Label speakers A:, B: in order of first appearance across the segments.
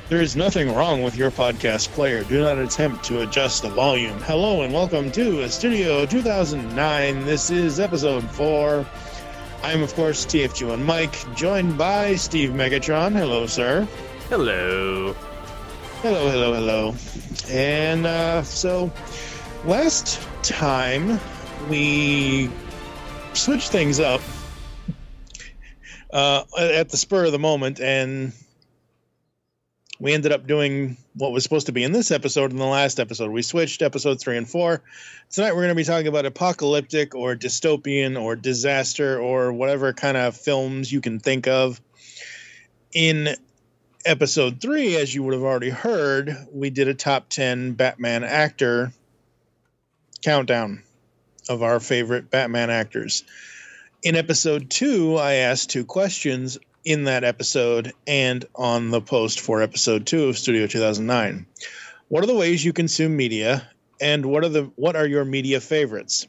A: There is nothing wrong with your podcast player. Do not attempt to adjust the volume. Hello and welcome to Studio 2009. This is episode 4. I am, of course, TFG1 Mike, joined by Steve Megatron. Hello, sir.
B: Hello.
A: Hello. And so, last time we switched things up at the spur of the moment, and we ended up doing what was supposed to be in this episode in the last episode. We switched episodes 3 and 4. Tonight we're going to be talking about apocalyptic or dystopian or disaster or whatever kind of films you can think of. In episode 3, as you would have already heard, we did a top 10 Batman actor countdown of our favorite Batman actors. In episode 2, I asked 2 questions in that episode and on the post for episode 2 of Studio 2009. What are the ways you consume media, and what are your media favorites?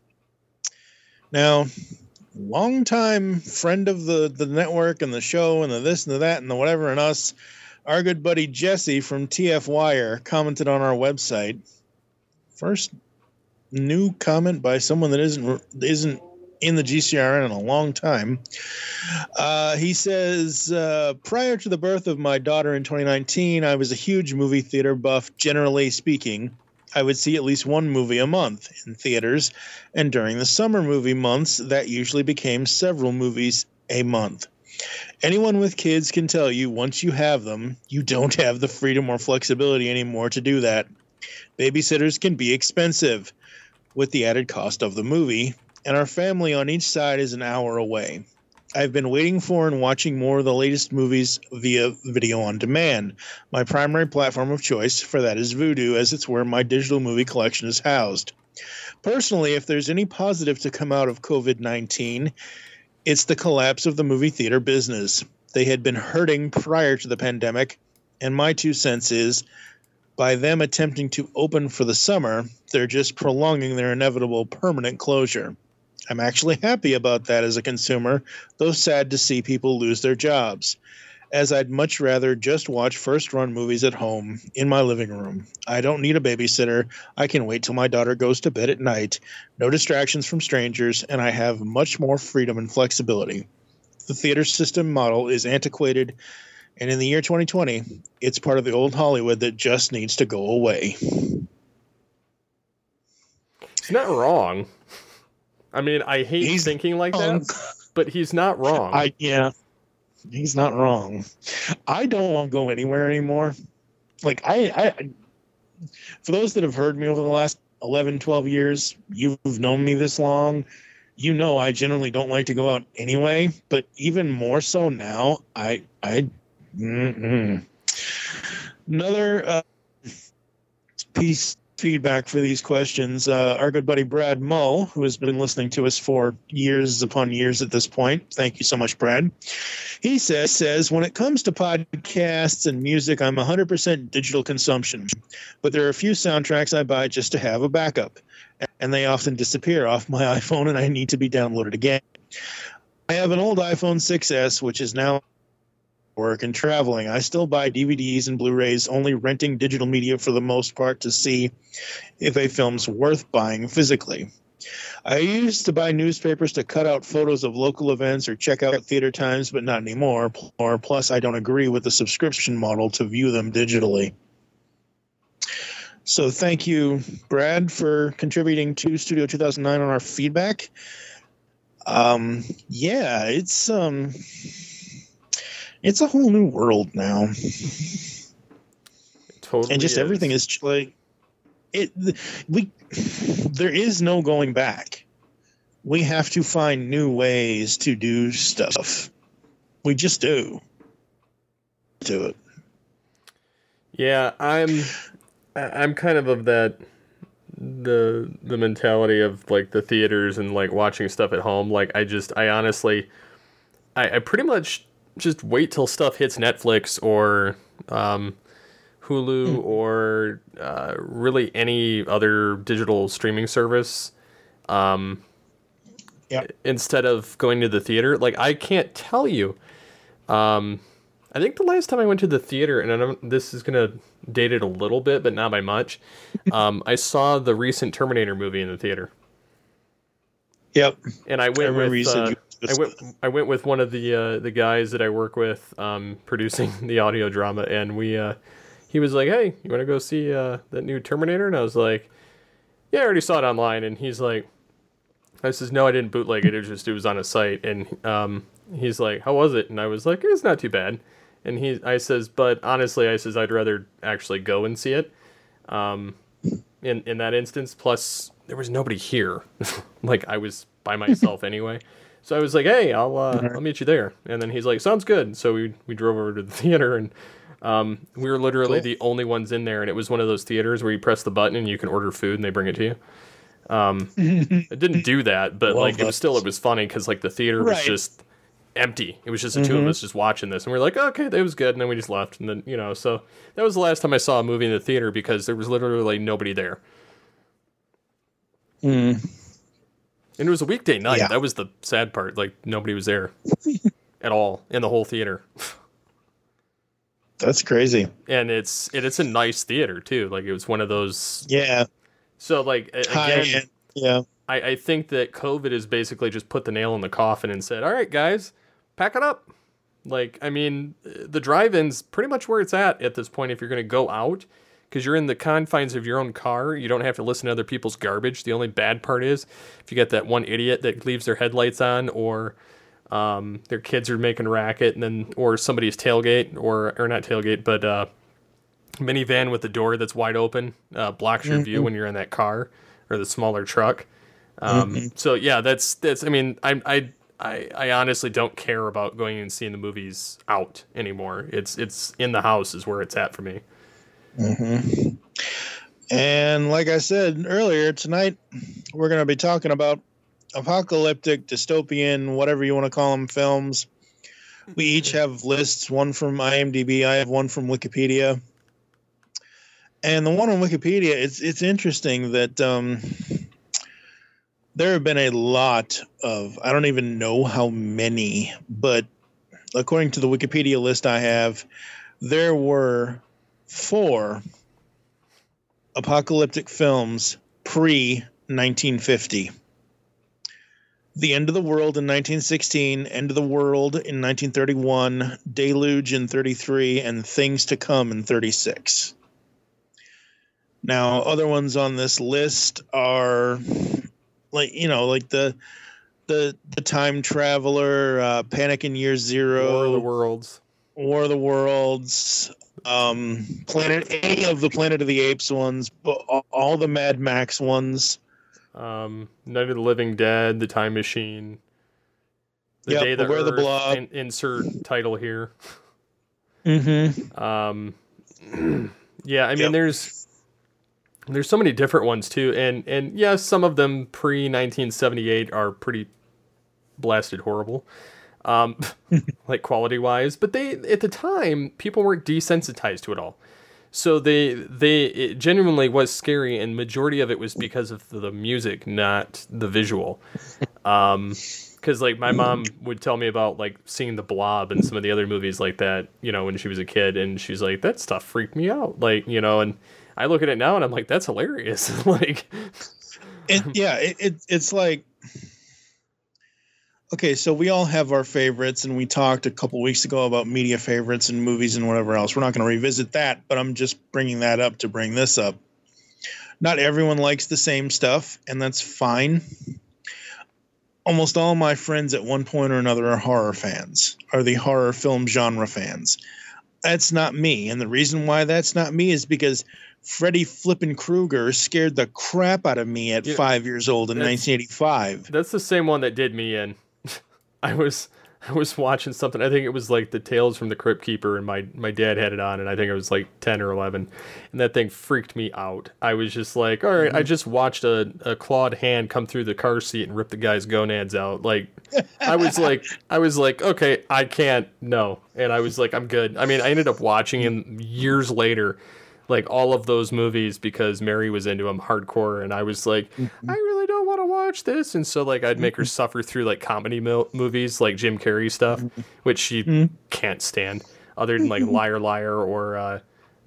A: Now, longtime friend of the network and the show and the this and the that and the whatever and us, our good buddy Jesse from TF Wire commented on our website. First new comment by someone that isn't in the GCRN in a long time. He says, prior to the birth of my daughter in 2019, I was a huge movie theater buff. Generally speaking, I would see at least one movie a month in theaters, and during the summer movie months, that usually became several movies a month. Anyone with kids can tell you, once you have them, you don't have the freedom or flexibility anymore to do that. Babysitters can be expensive, with the added cost of the movie, and our family on each side is an hour away. I've been waiting for and watching more of the latest movies via video on demand. My primary platform of choice for that is Vudu, as it's where my digital movie collection is housed. Personally, if there's any positive to come out of COVID-19, it's the collapse of the movie theater business. They had been hurting prior to the pandemic, and my 2 cents is, by them attempting to open for the summer, they're just prolonging their inevitable permanent closure. I'm actually happy about that as a consumer, though sad to see people lose their jobs, as I'd much rather just watch first-run movies at home in my living room. I don't need a babysitter. I can wait till my daughter goes to bed at night. No distractions from strangers, and I have much more freedom and flexibility. The theater system model is antiquated, and in the year 2020, it's part of the old Hollywood that just needs to go away.
B: He's not wrong. I mean, I hate thinking like that, but he's not wrong.
A: He's not wrong. I don't want to go anywhere anymore. Like, I for those that have heard me over the last 11, 12 years, you've known me this long, you know I generally don't like to go out anyway, but even more so now, Another piece feedback for these questions. Our good buddy Brad Mull, who has been listening to us for years upon years at this point. Thank you so much, Brad. He says, when it comes to podcasts and music, I'm 100% digital consumption, but there are a few soundtracks I buy just to have a backup, and they often disappear off my iPhone and I need to be downloaded again. I have an old iPhone 6S, which is now work and traveling. I still buy DVDs and Blu-rays, only renting digital media for the most part to see if a film's worth buying physically. I used to buy newspapers to cut out photos of local events or check out theater times, but not anymore. Plus, I don't agree with the subscription model to view them digitally. So thank you, Brad, for contributing to Studio 2009 on our feedback. It's a whole new world now.
B: Totally.
A: And just everything is like there is no going back. We have to find new ways to do stuff. We just do it.
B: Yeah, I'm kind of that the mentality of like the theaters and like watching stuff at home. Like I honestly pretty much just wait till stuff hits Netflix or Hulu or really any other digital streaming service instead of going to the theater. Like, I can't tell you. I I think the last time I went to the theater, and this is gonna date it a little bit, but not by much. I saw the recent Terminator movie in the theater.
A: Yep.
B: And I went I went with one of the guys that I work with, producing the audio drama, and he was like, "Hey, you want to go see that new Terminator?" And I was like, "Yeah, I already saw it online." And he's like, I says, "No, I didn't bootleg it. It was on a site." And he's like, "How was it?" And I was like, "It's not too bad." And I says, "But honestly," I says, "I'd rather actually go and see it." In that instance, plus there was nobody here. Like, I was by myself anyway. So I was like, "Hey, I'll meet you there." And then he's like, "Sounds good." So we drove over to the theater, and we were literally the only ones in there. And it was one of those theaters where you press the button and you can order food and they bring it to you. I didn't do that, but like it was funny because like the theater was just empty. It was just the two of us just watching this, and we are like, okay, that was good, and then we just left. And then so that was the last time I saw a movie in the theater because there was literally nobody there. And it was a weekday night. Yeah. That was the sad part. Like, nobody was there at all in the whole theater.
A: That's crazy.
B: And it's a nice theater too. Like, it was one of those.
A: Yeah.
B: So like again,
A: yeah.
B: I think that COVID has basically just put the nail in the coffin and said, "All right, guys, pack it up." Like, I mean, the drive-in's pretty much where it's at this point if you're going to go out, because you're in the confines of your own car. You don't have to listen to other people's garbage. The only bad part is if you get that one idiot that leaves their headlights on, or their kids are making racket, and then or somebody's tailgate or not tailgate, but minivan with the door that's wide open blocks your view when you're in that car or the smaller truck. So yeah, that's. I mean, I honestly don't care about going and seeing the movies out anymore. It's in the house is where it's at for me.
A: And like I said earlier, tonight we're going to be talking about apocalyptic, dystopian, whatever you want to call them, films. We each have lists, one from IMDb, I have one from Wikipedia. And the one on Wikipedia, it's interesting that there have been a lot of, I don't even know how many, but according to the Wikipedia list I have, there were 4 apocalyptic films pre-1950. The End of the World in 1916, End of the World in 1931, Deluge in 33, and Things to Come in 36. Now, other ones on this list are like the Time Traveler, Panic in Year Zero, War of the Worlds, any of the Planet of the Apes ones, all the Mad Max ones,
B: Night of the Living Dead, The Time Machine, Day the Earth, the Blob. Insert title here. Yeah, I mean, there's so many different ones too, and yes, some of them pre-1978 are pretty blasted horrible, like quality wise. But they at the time people weren't desensitized to it all, so it genuinely was scary, and majority of it was because of the music, not the visual. Because like my mom would tell me about like seeing The Blob and some of the other movies like that, when she was a kid, and she's like, that stuff freaked me out, like, and I look at it now and I'm like, that's hilarious. Like,
A: it's like, okay, so we all have our favorites, and we talked a couple weeks ago about media favorites and movies and whatever else. We're not going to revisit that, but I'm just bringing that up to bring this up. Not everyone likes the same stuff, and that's fine. Almost all my friends at one point or another are horror fans, are the horror film genre fans. That's not me, and the reason why that's not me is because Freddy flippin' Krueger scared the crap out of me at 5 years old in 1985.
B: That's the same one that did me in. I was watching something. I think it was like the Tales from the Crypt Keeper, and my dad had it on, and I think I was like 10 or 11, and that thing freaked me out. I was just like, all right, I just watched a clawed hand come through the car seat and rip the guy's gonads out. Like, I was like, okay, I can't, no. And I was like, I'm good. I mean, I ended up watching him years later, like all of those movies, because Mary was into them hardcore, and I was like, I really don't want to watch this. And so like I'd make her suffer through like comedy movies, like Jim Carrey stuff, which she can't stand. other than like Liar Liar or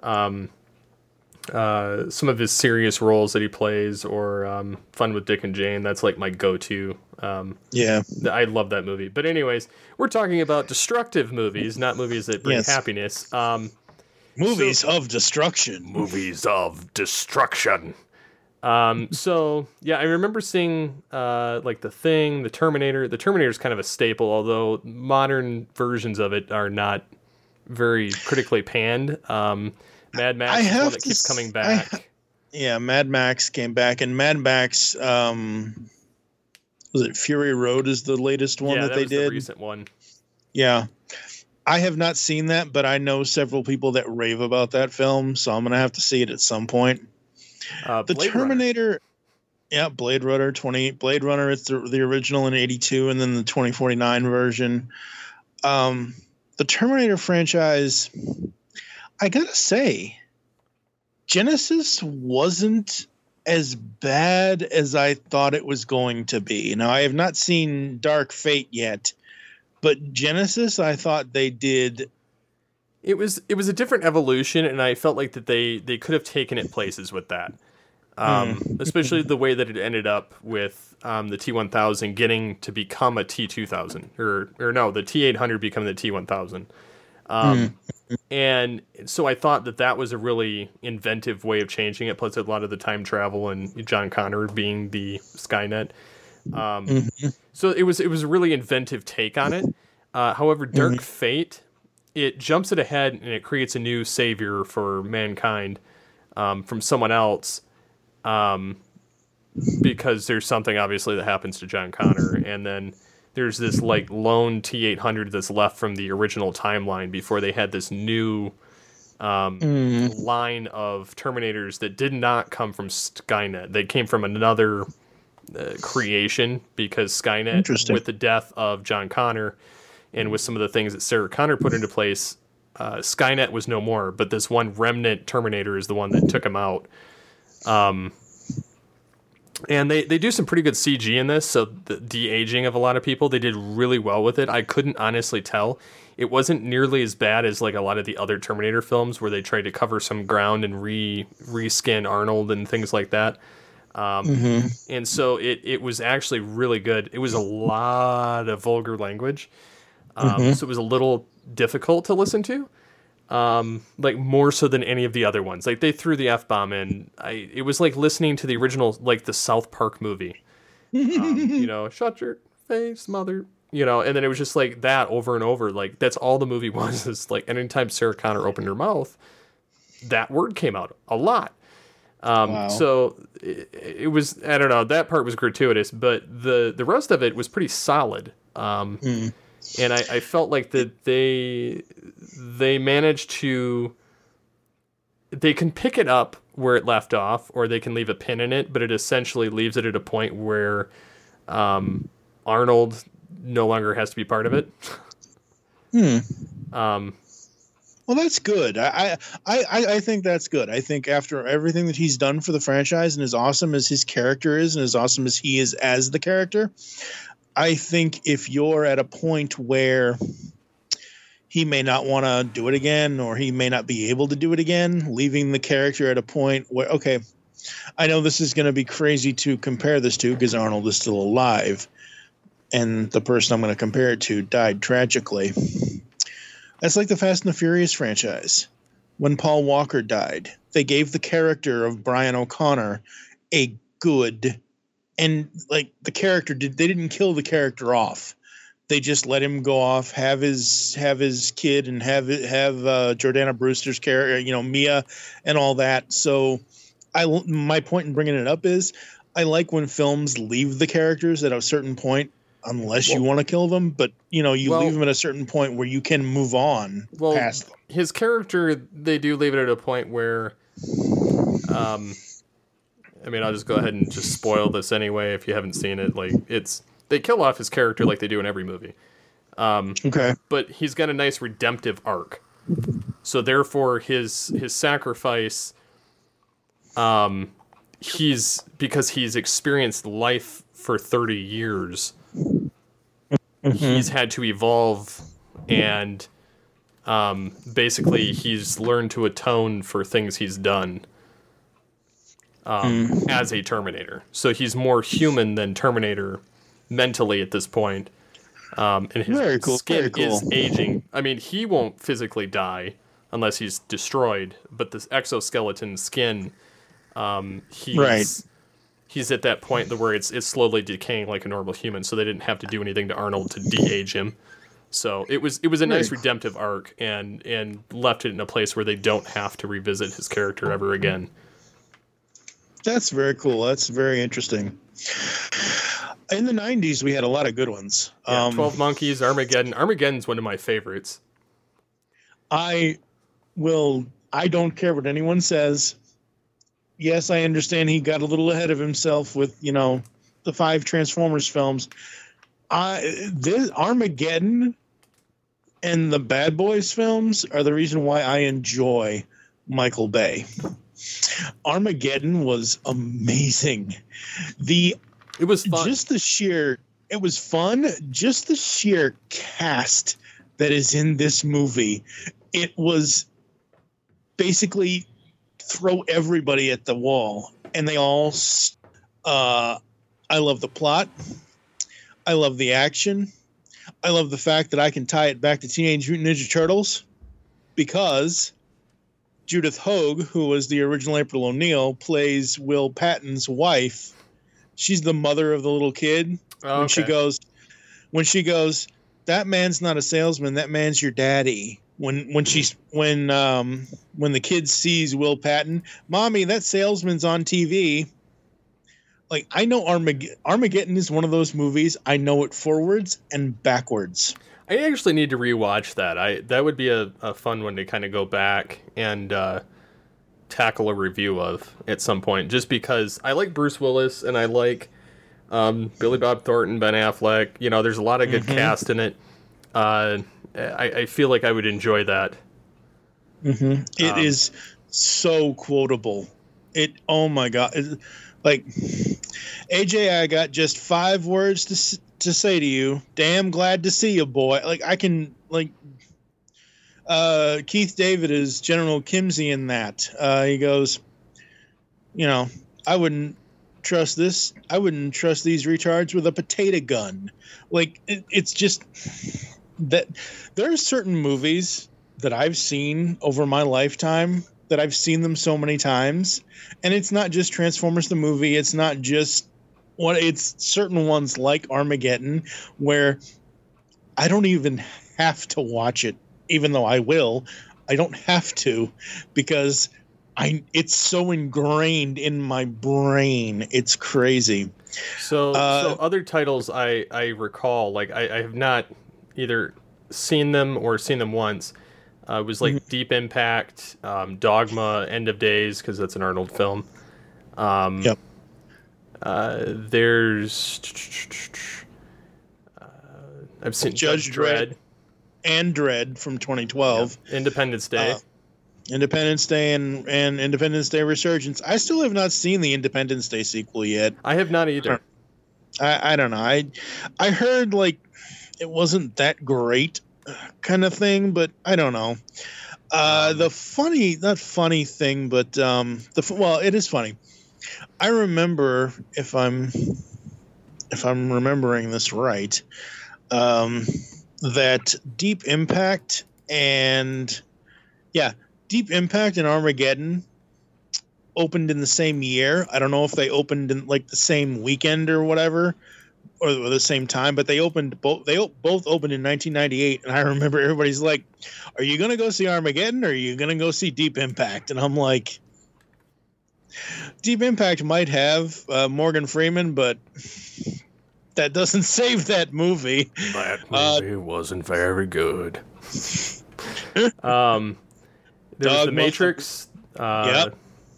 B: some of his serious roles that he plays, or Fun with Dick and Jane. That's like my go-to.
A: Yeah,
B: I love that movie. But anyways, we're talking about destructive movies, not movies that bring happiness.
A: Movies of destruction.
B: Movies of destruction. So yeah, I remember seeing like The Thing, The Terminator. The Terminator is kind of a staple, although modern versions of it are not very critically panned. Mad Max is one that keeps coming back.
A: Mad Max came back, and Mad Max, was it Fury Road is the latest one that they did?
B: The recent one.
A: Yeah. I have not seen that, but I know several people that rave about that film, so I'm going to have to see it at some point. The Terminator, Blade Runner 20. Blade Runner, it's the original in 82, and then the 2049 version. The Terminator franchise, I gotta say, Genesis wasn't as bad as I thought it was going to be. Now, I have not seen Dark Fate yet, but Genesis, I thought they did.
B: It was a different evolution, and I felt like that they could have taken it places with that. Especially the way that it ended up with the T1000 getting to become a T2000, or no, the T800 becoming the T1000. And so I thought that was a really inventive way of changing it. Plus, a lot of the time travel and John Connor being the Skynet. So it was a really inventive take on it. However, Dark Fate, it jumps it ahead and it creates a new savior for mankind from someone else. Because there's something obviously that happens to John Connor, and then there's this like lone T800 that's left from the original timeline before they had this new line of Terminators that did not come from Skynet. They came from another creation, because Skynet, with the death of John Connor and with some of the things that Sarah Connor put into place, Skynet was no more, but this one remnant Terminator is the one that took him out. And they do some pretty good CG in this, so the de-aging of a lot of people, they did really well with it. I couldn't honestly tell. It wasn't nearly as bad as like a lot of the other Terminator films where they tried to cover some ground and reskin Arnold and things like that. And so it was actually really good. It was a lot of vulgar language, so it was a little difficult to listen to. Like more so than any of the other ones. Like they threw the F-bomb in. It was like listening to the original, like the South Park movie. Shut your face, mother. And then it was just like that over and over. Like that's all the movie was. Is like anytime Sarah Connor opened her mouth, that word came out a lot. Wow. So it was, I don't know, that part was gratuitous, but the rest of it was pretty solid. And I felt like that they managed to, they can pick it up where it left off, or they can leave a pin in it, but it essentially leaves it at a point where Arnold no longer has to be part of it.
A: Well, that's good. I think that's good. I think after everything that he's done for the franchise, and as awesome as his character is, and as awesome as he is as the character, I think if you're at a point where he may not want to do it again, or he may not be able to do it again, leaving the character at a point where, okay, I know this is going to be crazy to compare this to because Arnold is still alive, and the person I'm going to compare it to died tragically. That's like the Fast and the Furious franchise. When Paul Walker died, they gave the character of Brian O'Connor a good, and like the character they didn't kill the character off. They just let him go off, have his kid, and have Jordana Brewster's character, Mia, and all that. So, my point in bringing it up is, I like when films leave the characters at a certain point, unless you want to kill them, but leave them at a certain point where you can move on past them.
B: His character, they do leave it at a point where, I'll just go ahead and just spoil this anyway if you haven't seen it. Like they kill off his character like they do in every movie.
A: Okay.
B: But he's got a nice redemptive arc. So therefore his sacrifice, because he's experienced life for 30 years, he's had to evolve and Basically, he's learned to atone for things he's done as a Terminator. So he's more human than Terminator mentally at this point. And his skin is aging. I mean, he won't physically die unless he's destroyed, but this exoskeleton skin, he's at that point where it's slowly decaying like a normal human, so they didn't have to do anything to Arnold to de-age him. So it was a nice redemptive arc, and left it in a place where they don't have to revisit his character ever again.
A: That's very cool. That's very interesting. In the 90s, we had a lot of good ones.
B: 12 Monkeys, Armageddon. Armageddon's one of my favorites.
A: I don't care what anyone says. Yes, I understand he got a little ahead of himself with, the 5 Transformers films. This Armageddon and the Bad Boys films are the reason why I enjoy Michael Bay. Armageddon was amazing. It was fun. It was fun. Just the sheer cast that is in this movie. It was basically throw everybody at the wall, and they all. I love the plot. I love the action. I love the fact that I can tie it back to Teenage Mutant Ninja Turtles because Judith Hoag, who was the original April O'Neil, plays Will Patton's wife. She's the mother of the little kid.
B: Oh,
A: when she goes, that man's not a salesman. That man's your daddy. When the kid sees Will Patton, Mommy, that salesman's on TV. Like, I know Armageddon is one of those movies. I know it forwards and backwards.
B: I actually need to rewatch that. That would be a fun one to kind of go back and tackle a review of at some point. Just because I like Bruce Willis and I like Billy Bob Thornton, Ben Affleck. There's a lot of good cast in it. I feel like I would enjoy that.
A: Mm-hmm. It is so quotable. Oh my God. Like, AJ, I got just 5 words to say to you. Damn glad to see you, boy. Like, I can, Keith David is General Kimsey in that. He goes, I wouldn't trust this. I wouldn't trust these retards with a potato gun. Like, it's just that there are certain movies that I've seen over my lifetime that I've seen them so many times, and it's not just Transformers the movie. It's not just it's certain ones like Armageddon where I don't even have to watch it, even though I will. I don't have to because it's so ingrained in my brain. It's crazy.
B: So other titles I recall, like I have not either seen them or seen them once. It was like Deep Impact, Dogma, End of Days, because that's an Arnold film.
A: Yep.
B: There's I've seen Judge Dredd
A: and Dredd from 2012.
B: Yep. Independence Day.
A: Independence Day and Independence Day Resurgence. I still have not seen the Independence Day sequel yet.
B: I have not either.
A: I don't know. I heard it wasn't that great kind of thing, but I don't know. The funny, not funny thing, but it is funny. I remember, if I'm remembering this right, that Deep Impact and Armageddon opened in the same year. I don't know if they opened in the same weekend or whatever, or the same time, but they opened both. They both opened in 1998, and I remember everybody's like, "Are you gonna go see Armageddon, or are you gonna go see Deep Impact?" And I'm like, Deep Impact might have Morgan Freeman, but that doesn't save that movie.
B: That movie wasn't very good. There was The Matrix.
A: Yep.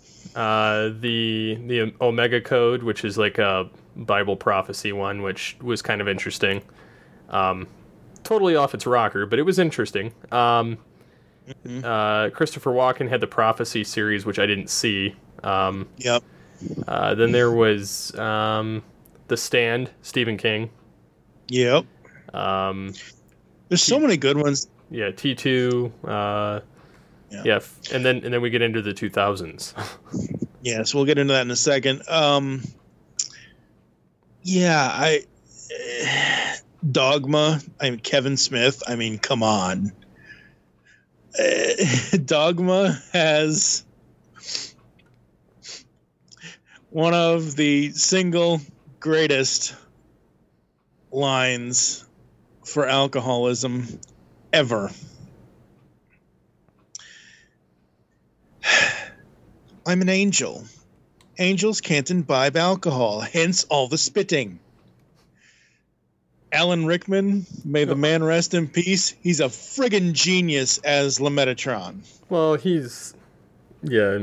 B: The Omega Code, which is like a Bible prophecy one, which was kind of interesting. Totally off its rocker, but it was interesting. Christopher Walken had the Prophecy series, which I didn't see.
A: Yep.
B: Then there was The Stand, Stephen King.
A: Yep. There's so many good ones.
B: T2. Yeah, and then we get into the 2000s.
A: Yes, we'll get into that in a second. Dogma. I mean, Kevin Smith. I mean, come on. Dogma has one of the single greatest lines for alcoholism ever. I'm an angel. Angels can't imbibe alcohol, hence all the spitting. Alan Rickman, may the man rest in peace. He's a friggin' genius as Lemetatron.
B: Well, he's good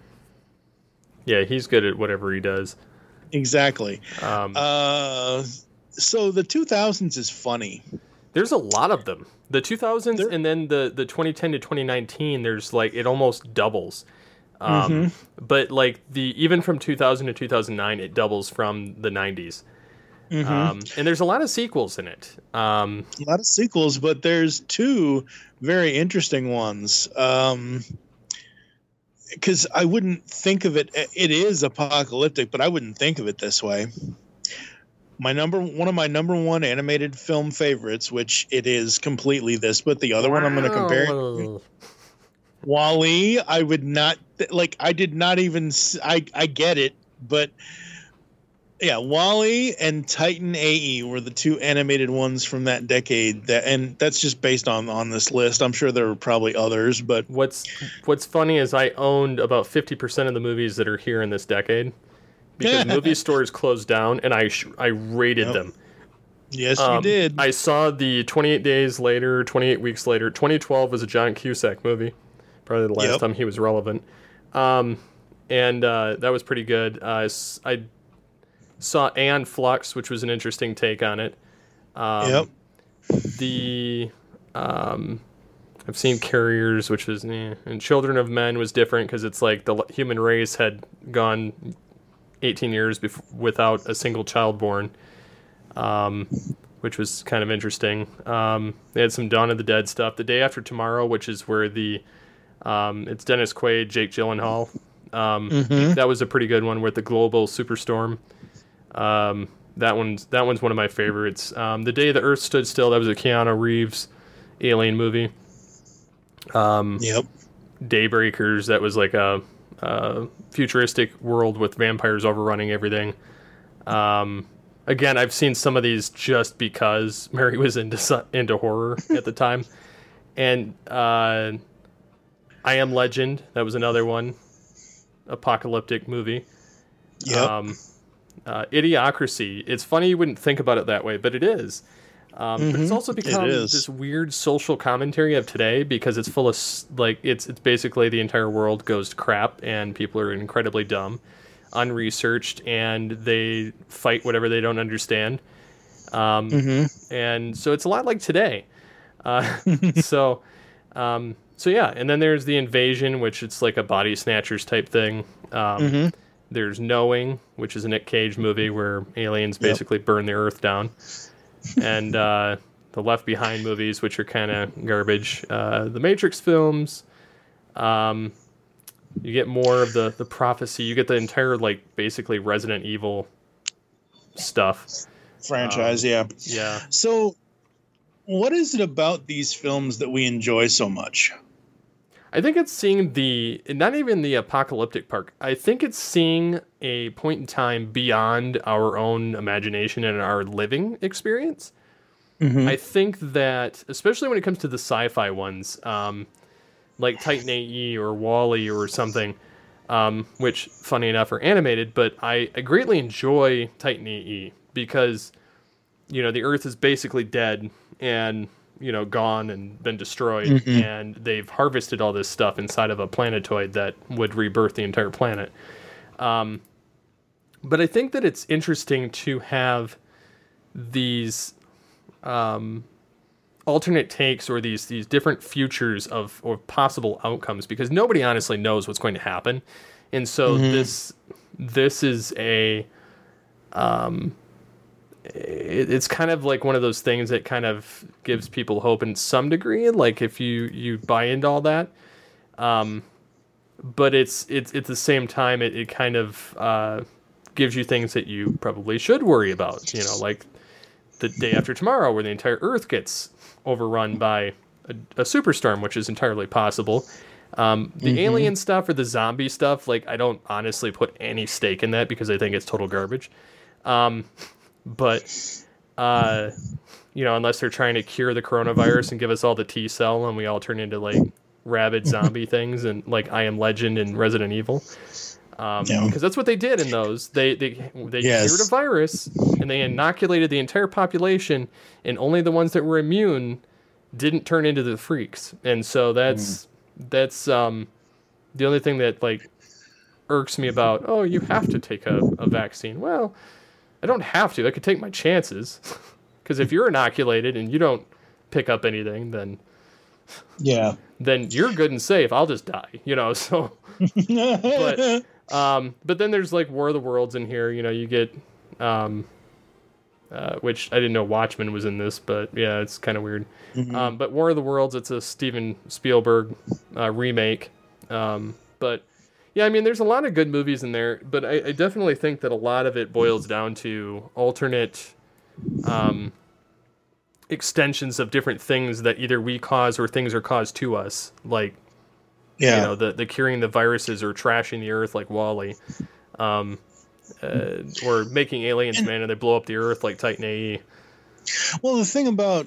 B: at whatever he does.
A: Exactly. So the 2000s is funny.
B: There's a lot of them. The 2000s and then the 2010 to 2019, there's like, it almost doubles. But like even from 2000 to 2009, it doubles from the 90s. And there's a lot of sequels in it.
A: A lot of sequels, but there's two very interesting ones. Because I wouldn't think of it. It is apocalyptic, but I wouldn't think of it this way. One of my number one animated film favorites, which it is completely this, but the other one I'm going to compare it to, WALL-E. I would not I did not even. I get it, but. Yeah, WALL-E and Titan AE were the two animated ones from that decade, and that's just based on this list. I'm sure there were probably others, but
B: what's funny is I owned about 50% of the movies that are here in this decade because movie stores closed down, and I rated them.
A: Yes, you did.
B: I saw the 28 Days Later, 28 Weeks Later. 2012 was a John Cusack movie, probably the last time he was relevant, and that was pretty good. I saw Aeon Flux, which was an interesting take on it. I've seen Carriers, which was and Children of Men was different because it's like the human race had gone 18 years without a single child born, which was kind of interesting. They had some Dawn of the Dead stuff. The Day After Tomorrow, which is where it's Dennis Quaid, Jake Gyllenhaal. That was a pretty good one with the global superstorm. That one's one of my favorites. The Day the Earth Stood Still, that was a Keanu Reeves alien movie. Daybreakers, that was like a futuristic world with vampires overrunning everything. Again, I've seen some of these just because Mary was into horror at the time. And I Am Legend, that was another one. Apocalyptic movie. Idiocracy. It's funny you wouldn't think about it that way, but it is. But it's also become this weird social commentary of today because it's full of it's basically the entire world goes to crap and people are incredibly dumb, unresearched, and they fight whatever they don't understand. And so it's a lot like today. So yeah, and then there's The Invasion, which it's like a body snatchers type thing. There's Knowing, which is a Nick Cage movie where aliens basically burn the earth down. And the Left Behind movies, which are kind of garbage. The Matrix films, you get more of the Prophecy. You get the entire, basically Resident Evil stuff.
A: Franchise, yeah. So what is it about these films that we enjoy so much?
B: I think it's seeing not even the apocalyptic part. I think it's seeing a point in time beyond our own imagination and our living experience. I think that, especially when it comes to the sci-fi ones, like Titan AE or WALL-E or something, which, funny enough, are animated, but I greatly enjoy Titan AE because, the Earth is basically dead and gone and been destroyed, and they've harvested all this stuff inside of a planetoid that would rebirth the entire planet. But I think that it's interesting to have these alternate takes or these different futures of possible outcomes, because nobody honestly knows what's going to happen. And so this is it's kind of like one of those things that kind of gives people hope in some degree, like if you buy into all that. But it's at the same time, it kind of gives you things that you probably should worry about, like the day after tomorrow where the entire Earth gets overrun by a superstorm, which is entirely possible. The alien stuff or the zombie stuff, like, I don't honestly put any stake in that because I think it's total garbage. But unless they're trying to cure the coronavirus and give us all the T cell and we all turn into like rabid zombie things and like I Am Legend and Resident Evil. Because that's what they did in those. They cured a virus and they inoculated the entire population, and only the ones that were immune didn't turn into the freaks. And so that's the only thing that like irks me about, oh, you have to take a vaccine. Well, I don't have to. I could take my chances. Because if you're inoculated and you don't pick up anything, then you're good and safe. I'll just die, so. But then there's like War of the Worlds in here. You get, which I didn't know Watchmen was in this, but yeah, it's kind of weird. But War of the Worlds, it's a Steven Spielberg remake. But yeah, I mean, there's a lot of good movies in there, but I definitely think that a lot of it boils down to alternate extensions of different things that either we cause or things are caused to us, like the curing the viruses or trashing the Earth like Wall-E, or making aliens, and they blow up the Earth like Titan AE.
A: Well, the thing about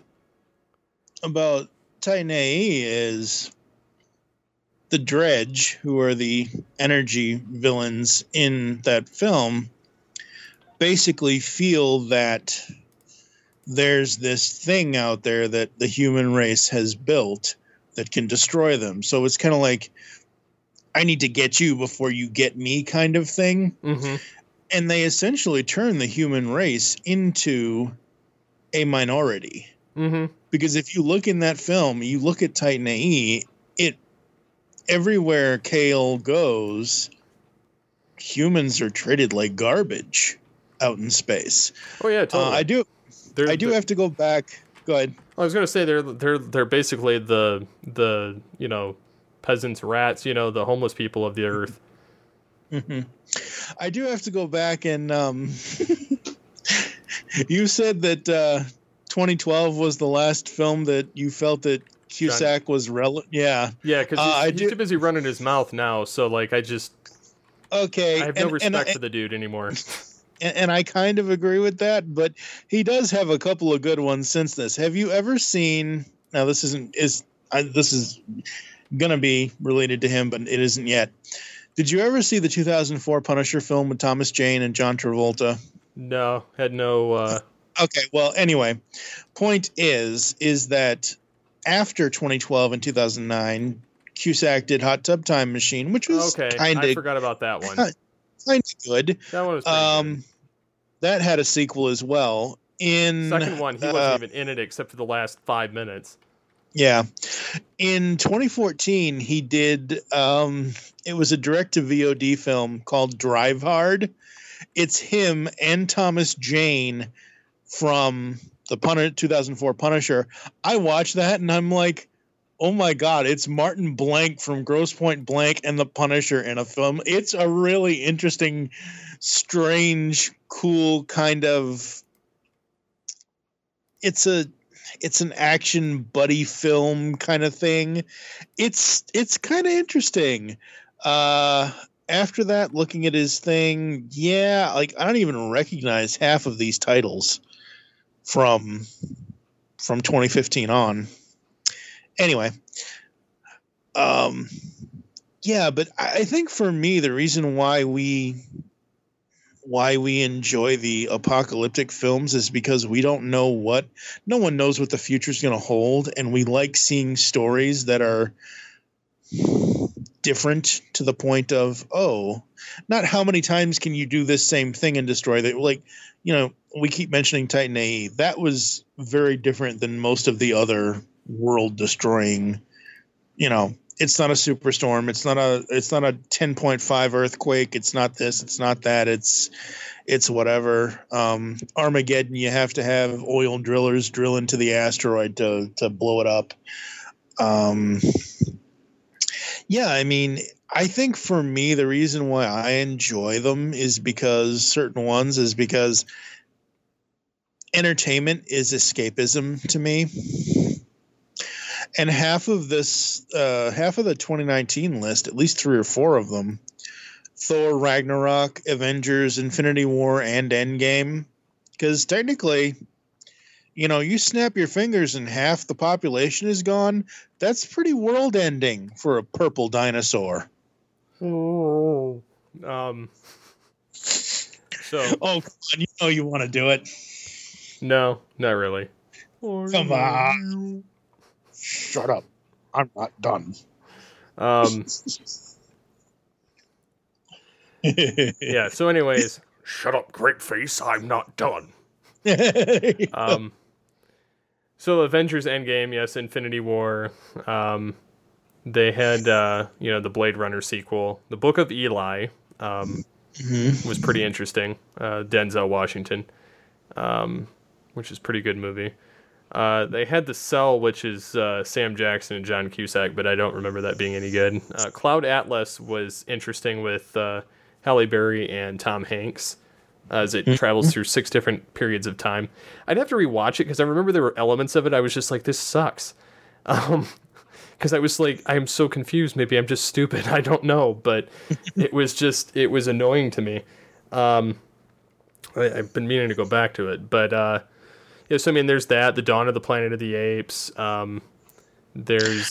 A: Titan AE is the Dredge, who are the energy villains in that film, basically feel that there's this thing out there that the human race has built that can destroy them. So it's kind of like, I need to get you before you get me kind of thing. And they essentially turn the human race into a minority. Because if you look in that film, you look at Titan AE, everywhere Kale goes, humans are treated like garbage out in space.
B: Oh yeah, totally.
A: I do have to go back. Go ahead.
B: I was gonna say they're basically the peasants, rats, the homeless people of the Earth.
A: I do have to go back and you said that 2012 was the last film that you felt that Cusack was relevant. Yeah,
B: because he's too busy running his mouth now. So like, I have no respect for the dude anymore.
A: And I kind of agree with that, but he does have a couple of good ones since this. Have you ever seen? Now this is gonna be related to him, but it isn't yet. Did you ever see the 2004 Punisher film with Thomas Jane and John Travolta?
B: No, had no.
A: Okay, well, anyway, point is that after 2012 and 2009, Cusack did Hot Tub Time Machine, which was kind of.
B: I forgot about that one.
A: Kind of good.
B: That one was pretty good.
A: That had a sequel as well. In
B: second one, he wasn't even in it except for the last 5 minutes.
A: Yeah. In 2014, he did. It was a direct-to-VOD film called Drive Hard. It's him and Thomas Jane from the 2004 Punisher. I watched that and I'm like, oh my God, it's Martin Blank from Grosse Pointe Blank and the Punisher in a film. It's a really interesting, strange, cool kind of. It's an action buddy film kind of thing. It's kind of interesting. After that, looking at his thing, like I don't even recognize half of these titles from 2015 on. Anyway, but I think for me, the reason why we enjoy the apocalyptic films is because we don't know no one knows what the future is going to hold. And we like seeing stories that are different to the point of, not how many times can you do this same thing and destroy that? Like, we keep mentioning Titan AE. That was very different than most of the other world destroying, It's not a superstorm. It's not a 10.5 earthquake. It's not this. It's not that. It's whatever. Armageddon. You have to have oil drillers drill into the asteroid to blow it up. Yeah, I mean, I think for me, the reason why I enjoy them is because entertainment is escapism to me. And half of the 2019 list, at least 3 or 4 of them, Thor, Ragnarok, Avengers, Infinity War, and Endgame, because technically, you snap your fingers and half the population is gone. That's pretty world-ending for a purple dinosaur.
B: Oh. So.
A: Oh, come on! You want to do it?
B: No, not really.
A: Come on! Shut up! I'm not done.
B: Yeah. So, anyways, shut up, great face. I'm not done. So Avengers Endgame, yes, Infinity War. They had the Blade Runner sequel, The Book of Eli. Was pretty interesting. Denzel Washington, which is a pretty good movie. They had The Cell, which is Sam Jackson and John Cusack, but I don't remember that being any good. Cloud Atlas was interesting with Halle Berry and Tom Hanks, as it travels through 6 different periods of time. I'd have to rewatch it because I remember there were elements of it I was just like, this sucks. Because I was like, I'm so confused. Maybe I'm just stupid. I don't know. But it was annoying to me. I've been meaning to go back to it. But, yeah, so I mean, there's that. The Dawn of the Planet of the Apes. There's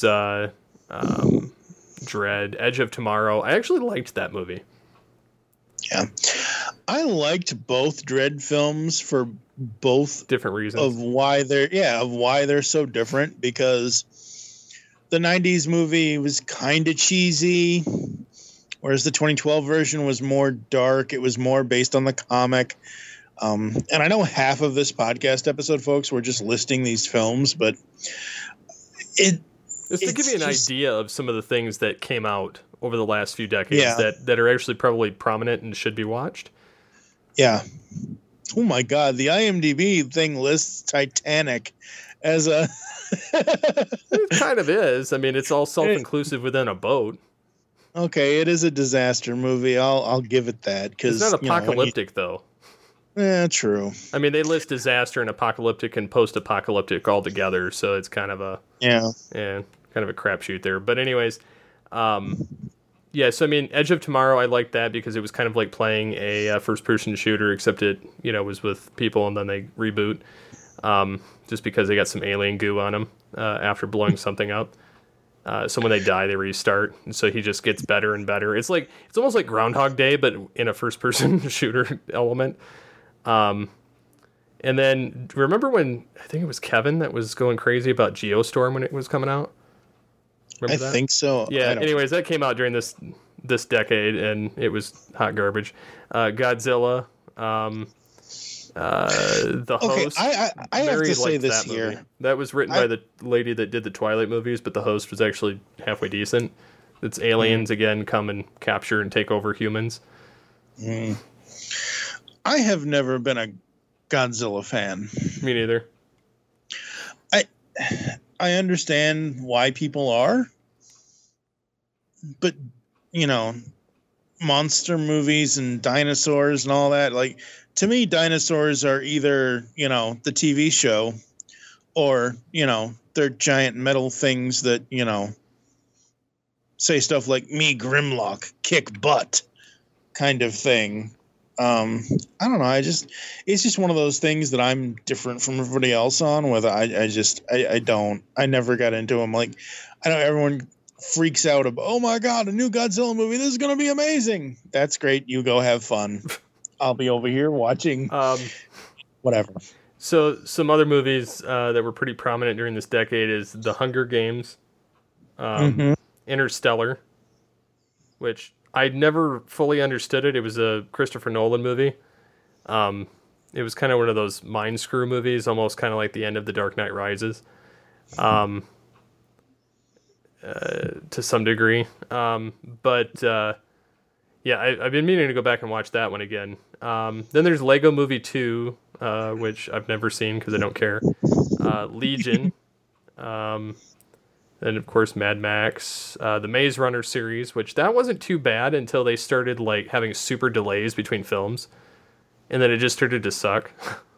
B: Dread, Edge of Tomorrow. I actually liked that movie.
A: Yeah. I liked both Dread films for both
B: different reasons
A: of why they're so different, because the 90s movie was kind of cheesy, whereas the 2012 version was more dark. It was more based on the comic. And I know half of this podcast episode, folks, we're just listing these films, but
B: just to give you an idea of some of the things that came out over the last few decades that are actually probably prominent and should be watched.
A: Yeah. Oh my God, the IMDb thing lists Titanic as a.
B: It kind of is. I mean, it's all self-inclusive within a boat.
A: Okay, it is a disaster movie. I'll give it that, because
B: it's not apocalyptic though.
A: Yeah, true.
B: I mean, they list disaster and apocalyptic and post-apocalyptic all together, so it's kind of a kind of a crapshoot there. But anyways, yeah. So I mean, Edge of Tomorrow, I liked that because it was kind of like playing a first-person shooter, except it was with people and then they reboot, just because they got some alien goo on them after blowing something up. So when they die, they restart, and so he just gets better and better. It's almost like Groundhog Day, but in a first-person shooter element. And then remember when I think it was Kevin that was going crazy about Geostorm when it was coming out? Remember that?
A: I think so.
B: Yeah. Anyways, that came out during this decade, and it was hot garbage. Godzilla, The Host.
A: I have to say this here.
B: That was written by the lady that did the Twilight movies, but The Host was actually halfway decent. It's aliens again come and capture and take over humans.
A: I have never been a Godzilla fan.
B: Me neither.
A: I understand why people are, but monster movies and dinosaurs and all that, like, to me, dinosaurs are either the TV show, or they're giant metal things that say stuff like "me Grimlock, kick butt" kind of thing. I don't know. It's just one of those things that I'm different from everybody else on. Whether I never got into them. Like, I know everyone freaks out about, oh my God, a new Godzilla movie. This is going to be amazing. That's great. You go have fun. I'll be over here watching whatever.
B: So some other movies that were pretty prominent during this decade is The Hunger Games, Interstellar, which I never fully understood it. It was a Christopher Nolan movie. It was kind of one of those mind screw movies, almost kind of like the end of The Dark Knight Rises. to some degree. But yeah, I've been meaning to go back and watch that one again. Then there's Lego Movie 2, which I've never seen because I don't care. Legion. And of course Mad Max, the Maze Runner series, which that wasn't too bad until they started like having super delays between films, and then it just started to suck.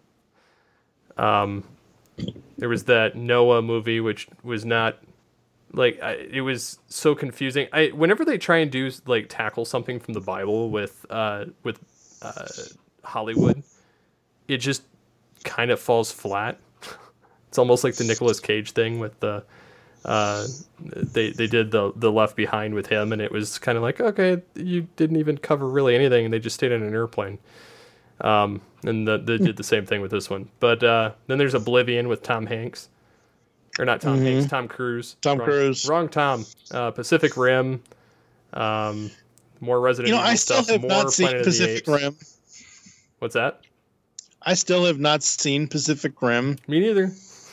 B: There was that Noah movie, which was not like it was so confusing. Whenever they try and do like tackle something from the Bible with Hollywood, it just kind of falls flat. It's almost like the Nicolas Cage thing with the they did the Left Behind with him, and it was kind of like, okay, you didn't even cover really anything, and they just stayed on an airplane. And they did the same thing with this one. But then there's Oblivion with Tom Hanks. Or not Tom Hanks, Tom Cruise. Wrong Tom. Pacific Rim. More Resident Evil
A: I still
B: stuff.
A: have
B: More
A: not seen
B: Planet
A: Pacific Rim.
B: What's that?
A: I still have not seen Pacific Rim.
B: Me neither.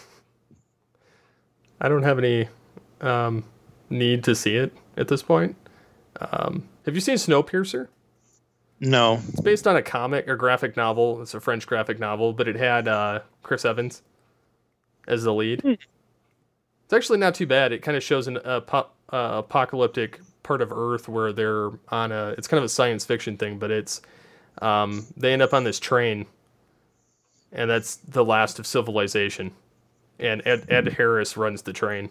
B: I don't have any need to see it at this point. Have you seen Snowpiercer?
A: No.
B: It's based on a comic or graphic novel. It's a French graphic novel, but it had Chris Evans as the lead. It's actually not too bad. It kind of shows an apocalyptic part of Earth where they're on it's kind of a science fiction thing, but it's they end up on this train, and that's the last of civilization. And Ed Harris runs the train.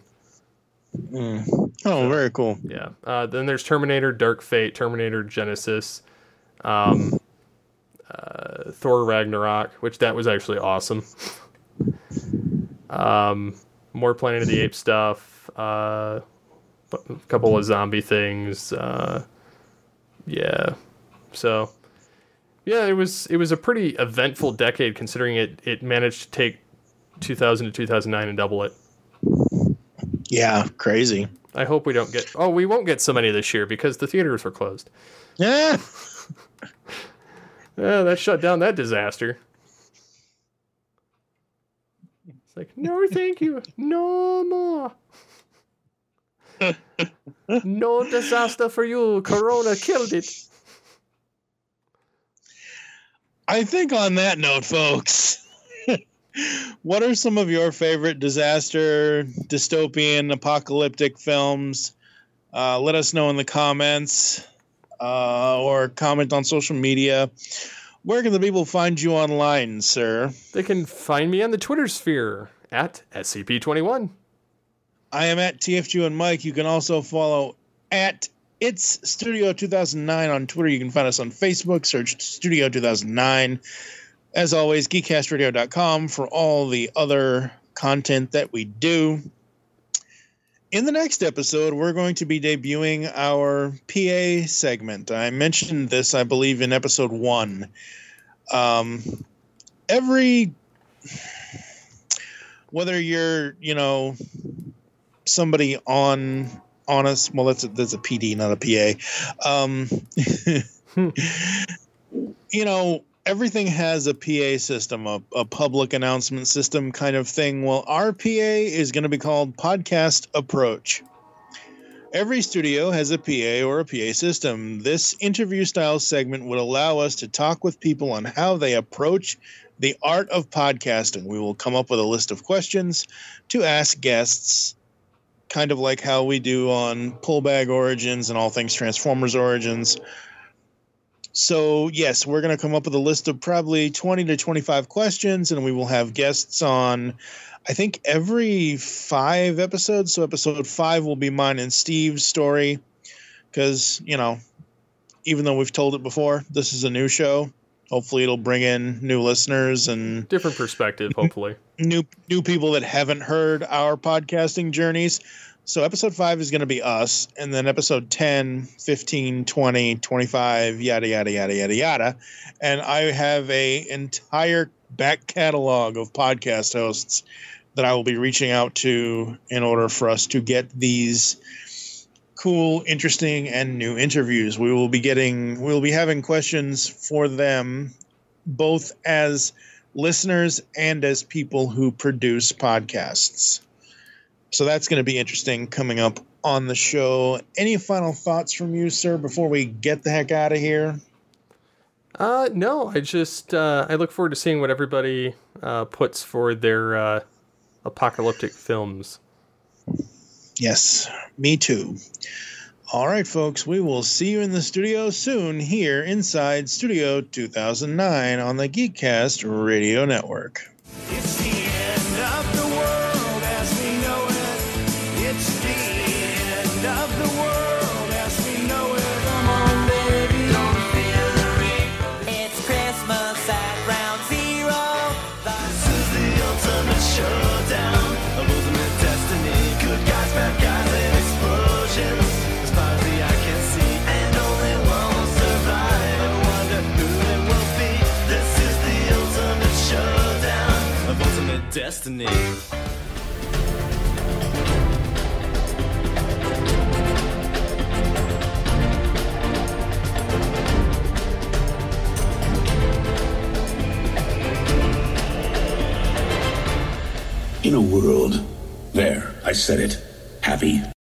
A: Oh, very cool.
B: Yeah. Then there's Terminator Dark Fate, Terminator Genesis, Thor Ragnarok, which that was actually awesome. More Planet of the Apes stuff, a couple of zombie things. Yeah. So, yeah, it was a pretty eventful decade considering it managed to take 2000 to 2009 and double it.
A: Yeah, crazy.
B: I hope we don't get... Oh, we won't get so many this year because the theaters were closed.
A: Yeah.
B: Yeah, that shut down that disaster. It's like, no, thank you. No more. No disaster for you. Corona killed it.
A: I think on that note, folks, what are some of your favorite disaster, dystopian, apocalyptic films? Let us know in the comments or comment on social media. Where can the people find you online, sir?
B: They can find me on the Twitter sphere at SCP-21.
A: I am at TFG and Mike. You can also follow at It's Studio 2009 on Twitter. You can find us on Facebook. Search Studio 2009. As always, geekcastradio.com for all the other content that we do. In the next episode, we're going to be debuting our PA segment. I mentioned this, I believe, in episode 1. Whether you're, somebody on us, well, that's a PD, not a PA. Everything has a PA system, a public announcement system kind of thing. Well, our PA is going to be called Podcast Approach. Every studio has a PA or a PA system. This interview-style segment would allow us to talk with people on how they approach the art of podcasting. We will come up with a list of questions to ask guests, kind of like how we do on Pullbag Origins and All Things Transformers Origins. So, yes, we're going to come up with a list of probably 20 to 25 questions, and we will have guests on, I think, every 5 episodes. So episode 5 will be mine and Steve's story because, even though we've told it before, this is a new show. Hopefully it'll bring in new listeners and
B: different perspective, hopefully. New
A: people that haven't heard our podcasting journeys. So episode 5 is going to be us, and then episode 10, 15, 20, 25, yada, yada, yada, yada, yada. And I have a entire back catalog of podcast hosts that I will be reaching out to in order for us to get these cool, interesting, and new interviews. We will be having questions for them, both as listeners and as people who produce podcasts. So that's going to be interesting coming up on the show. Any final thoughts from you, sir, before we get the heck out of here?
B: No, I just I look forward to seeing what everybody puts for their apocalyptic films.
A: Yes, me too. All right, folks, we will see you in the studio soon here inside Studio 2009 on the Geekcast Radio Network.
C: It's the end of the world as we know it. It's the end of the world as we know it. Come on, baby, don't feel the ring.
D: It's Christmas at Ground Zero.
C: This is the ultimate showdown of ultimate destiny. Good guys, bad guys, and explosions. As far as the eye can see, and only one will survive. I wonder who it will be. This is the ultimate showdown of ultimate destiny.
E: In a world, there, I said it, happy,